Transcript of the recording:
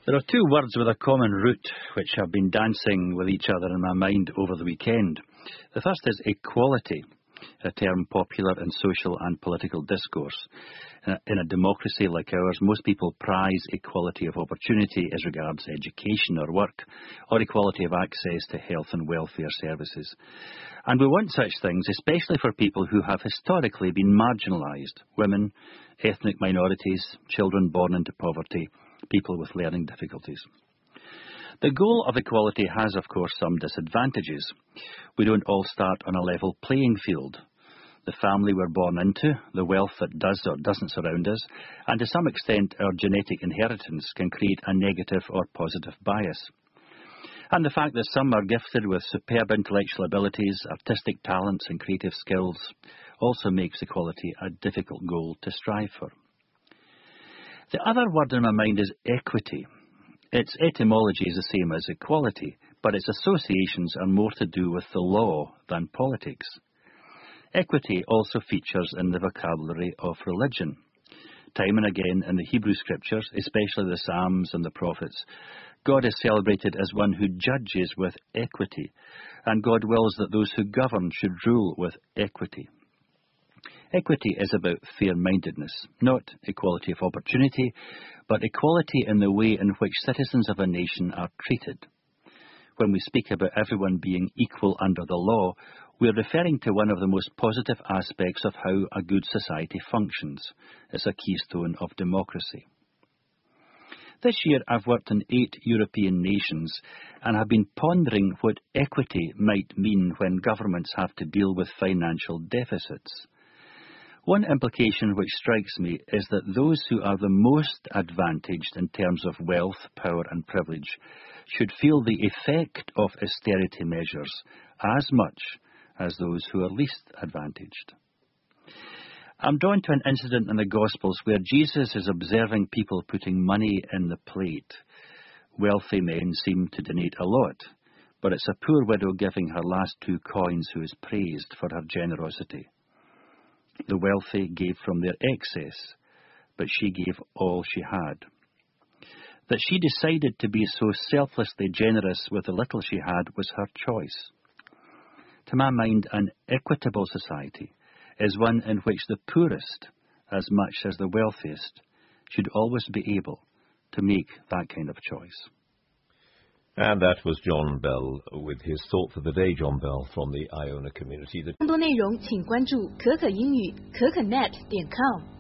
There are two words with a common root which have been dancing with each other in my mind over the weekend. The first is equality, a term popular in social and political discourse. In a democracy like ours, most people prize equality of opportunity as regards education or work, or equality of access to health and welfare services. And we want such things, especially for people who have historically been marginalised: women, ethnic minorities, children born into poverty, people with learning difficulties. The goal of equality has, of course, some disadvantages. We don't all start on a level playing field. The family we're born into, the wealth that does or doesn't surround us, and to some extent our genetic inheritance can create a negative or positive bias. And the fact that some are gifted with superb intellectual abilities, artistic talents and creative skills also makes equality a difficult goal to strive for. The other word in my mind is equity. Its etymology is the same as equality, but its associations are more to do with the law than politics. Equity also features in the vocabulary of religion. Time and again in the Hebrew Scriptures, especially the Psalms and the Prophets, God is celebrated as one who judges with equity, and God wills that those who govern should rule with equity. Equity is about fair-mindedness, not equality of opportunity, but equality in the way in which citizens of a nation are treated. When we speak about everyone being equal under the law, we are referring to one of the most positive aspects of how a good society functions. It's a keystone of democracy. This year I've worked in 8 European nations and have been pondering what equity might mean when governments have to deal with financial deficits. One implication which strikes me is that those who are the most advantaged in terms of wealth, power and privilege should feel the effect of austerity measures as much as those who are least advantaged. I'm drawn to an incident in the Gospels where Jesus is observing people putting money in the plate. Wealthy men seem to donate a lot, but it's a poor widow giving her last 2 coins who is praised for her generosity. The wealthy gave from their excess, but she gave all she had. That she decided to be so selflessly generous with the little she had was her choice. To my mind, an equitable society is one in which the poorest, as much as the wealthiest, should always be able to make that kind of choice. And that was John Bell with his thought for the day. John Bell from the Iona community. 更多内容请关注可可英语可可net.com